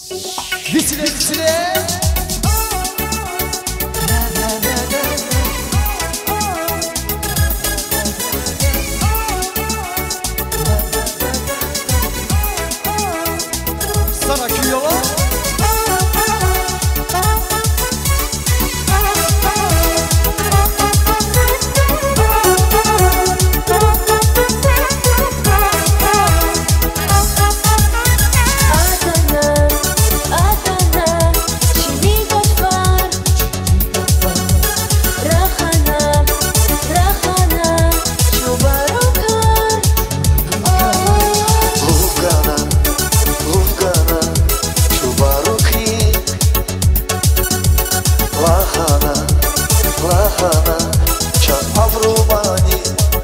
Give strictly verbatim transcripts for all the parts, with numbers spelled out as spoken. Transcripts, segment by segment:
Vitine vitine. Sana küyola. Lahana, çan avrumani.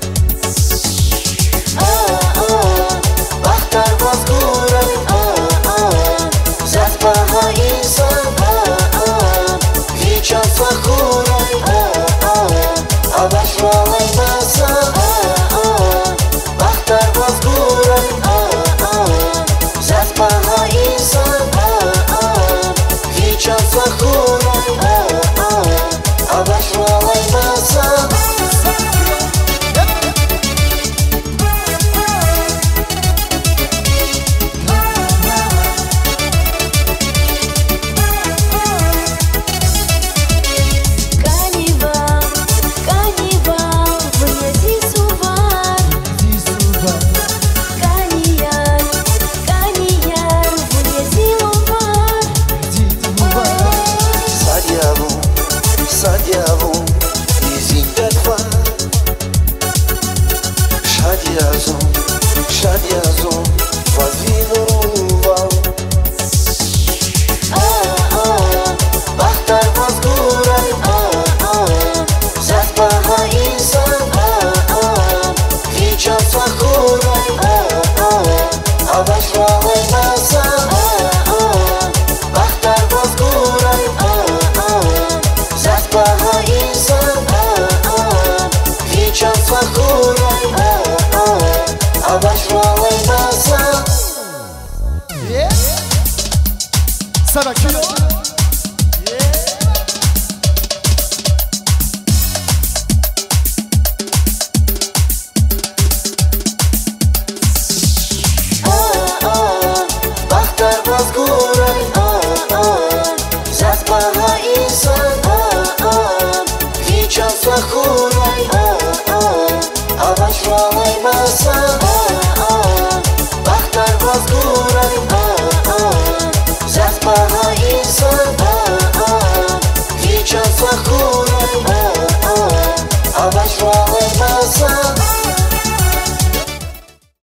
Aa, aa, bahtar vazgura. Aa, aa, zaspaha insan. Aa, aa, hiç asakura. Aa, aa, avaşvalay masa. Aa, aa, bahtar vazgura. Aa, aa, zaspaha insan. Aa, aa, hiç asakura. Aa, aa, avaşvalay masa. Каннибал, каннибал, мне дисувар. Канияр, канияр, мне дилувар. Sadyavu, sadyavu, izindetva. Şadyazum, şadyazum, vazvinuruval. Aa, aa, bahtar vazgura. Aa, aa, zaspaha insan. Aa, aa, hiç asakura. Aa, aa, avaşvalay masa. Aa, aa, bahtar vazgura. Aa, aa, zaspaha insan. Aa, aa, hiç asakura. Aa, aa, avaşvalay masa. Yeah. Sana küyola. Aa, aa, bahtar vazgura. Aa, aa, zaspaha insan. Aa, aa, hiç asakura. Aa, aa, avaşvalay masa. Aa, aa, bahtar vazgura. Aa, aa, zaspaha insan. Aa, aa, hiç asakura. Aa, aa, avaşvalay masa.